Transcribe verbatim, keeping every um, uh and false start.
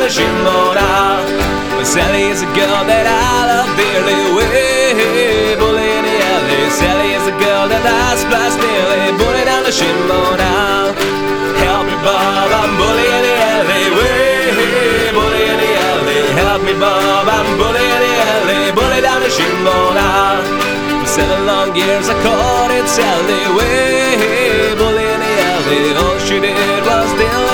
the Shimbo now. But Sally is a girl that I love dearly. Way, bully in the alley. Sally is a girl that I splash nearly. Bully down the Shimbo now. Help me, Bob, I'm bully in the alley. Way, bully in the alley. Help me, Bob, I'm bully in the alley. Bully down the Shimbo now. For seven long years I caught it Sally. Way, bully in the alley.